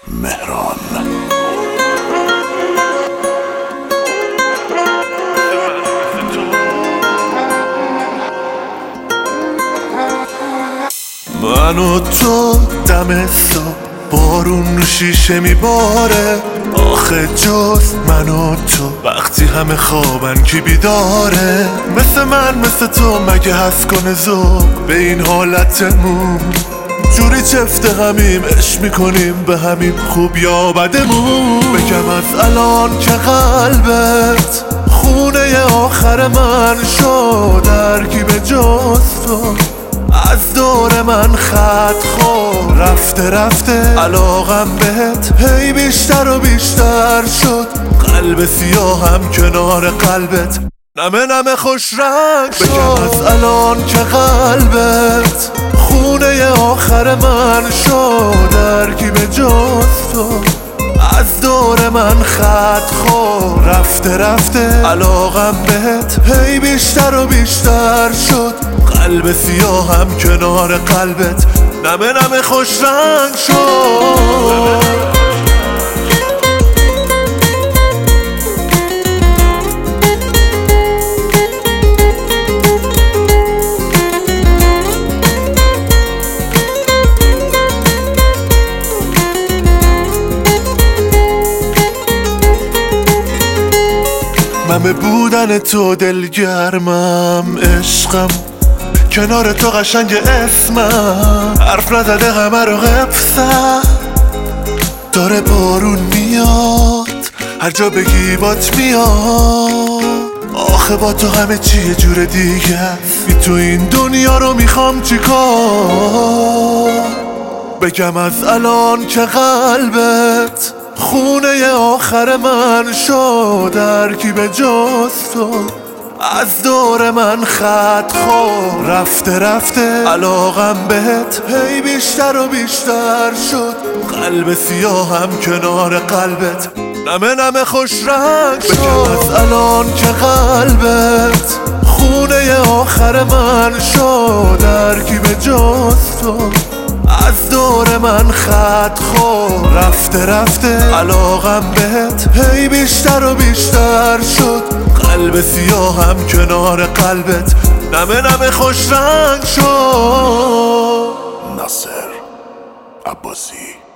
مهران. من و تو دم صبح بارون رو شیشه میباره، آخه جز من و تو وقتی همه خوابن کی بیداره؟ مثل من مثل تو مگه هست کنه ذوق به این حالتمون؟ جوری چفته همیم عشق میکنیم به همین خوب یا بدمون. بگم از الان که قلبت خونه آخر من شد، هرکی به جز تو از دور من خط خورد. رفته رفته علاقم بهت هی بیشتر و بیشتر شد، قلب سیاهم کنار قلبت نمه نمه خوش رنگ شد. بگم از الان که قلبت خونه آخر من شد، هرکی به جز تو از دور من خط خورد. رفته رفته علاقم بهت هی بیشتر و بیشتر شد، قلب سیاهم کنار قلبت نمه نمه خوش رنگ شد. من به بودن تو دلگرمم، عشقم کنار تو قشنگ اسمم، حرف نزده همه رو قفصم. داره بارون میاد هر جا بگی بات میاد، آخه با تو همه چیه جور دیگه. بی تو این دنیا رو میخوام چیکار؟ بگم از الان که قلبت خونه آخر من شد، هرکی به جز تو از دور من خط خورد. رفته رفته علاقم بهت هی بیشتر و بیشتر شد، قلب سیاهم کنار قلبت نمه نمه خوش رنگ شد. بگم از الان که قلبت خونه آخر من شد، هرکی به جز تو از دور من خط خورد. رفته رفته علاقم بهت هی بیشتر و بیشتر شد، قلب سیاهم کنار قلبت نمه نمه خوش رنگ شد. ناصر عباسی.